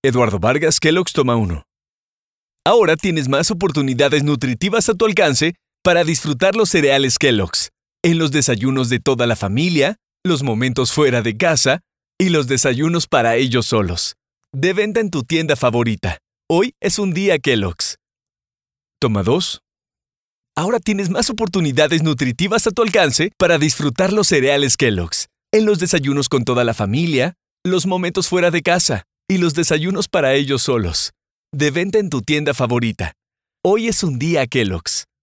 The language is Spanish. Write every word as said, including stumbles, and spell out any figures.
Eduardo Vargas, Kellogg's toma uno. Ahora tienes más oportunidades nutritivas a tu alcance para disfrutar los cereales Kellogg's, en los desayunos de toda la familia, los momentos fuera de casa y los desayunos para ellos solos. De venta en tu tienda favorita. Hoy es un día Kellogg's. Toma dos. Ahora tienes más oportunidades nutritivas a tu alcance para disfrutar los cereales Kellogg's, en los desayunos con toda la familia, los momentos fuera de casa y los desayunos para ellos solos. De venta en tu tienda favorita. Hoy es un día Kellogg's.